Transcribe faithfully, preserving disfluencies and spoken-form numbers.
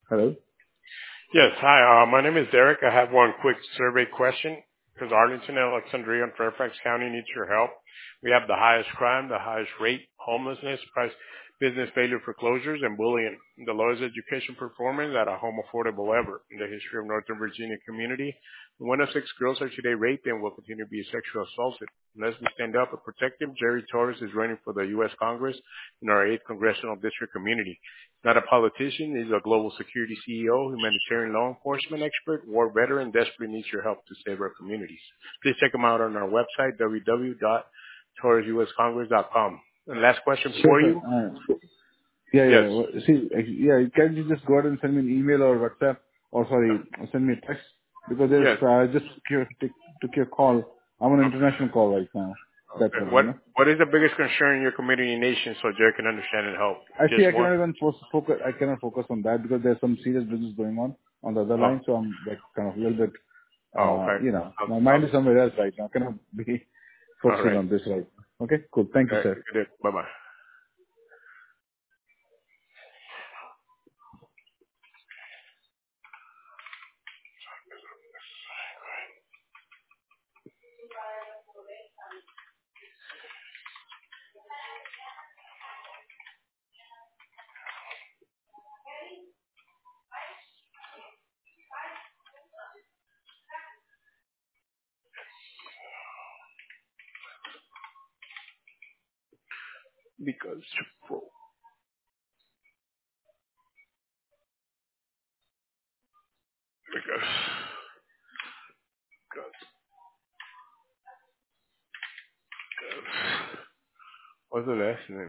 Hello? Yes. Hi, uh, my name is Derek. I have one quick survey question because Arlington, Alexandria, and Fairfax County needs your help. We have the highest crime, the highest rate, homelessness, price, business failure, foreclosures, and bullying. The lowest education performance at a home affordable ever in the history of Northern Virginia community. One of six girls are today raped and will continue to be sexually assaulted. Unless we stand up and protect them, Jerry Torres is running for the U S Congress in our eighth Congressional District community. Not a politician, he's a global security C E O, humanitarian law enforcement expert, war veteran, desperately needs your help to save our communities. Please check him out on our website, w w w dot torres u s congress dot com. And last question Sure, for sir. you. Uh, Yeah, yeah. Yes. Well, see, uh, yeah, can you just go ahead and send me an email or WhatsApp, or sorry, send me a text? Because there's, Yes. uh, I just took your, took took your call. I'm on an Okay. international call right now. That's Okay. all, you What know? What is the biggest concern in your community and nation so Jerry can understand and help? Actually, Just I one? cannot even fo- focus, I cannot focus on that because there's some serious business going on on the other Oh. line, so I'm like kind of a little bit, Oh. uh, Okay. you know, Um, my um, mind is somewhere else right now. I cannot be all focusing right. on this right now. Okay, cool. Thank you, Okay. sir. Good. Bye bye. Because because because what's the last name?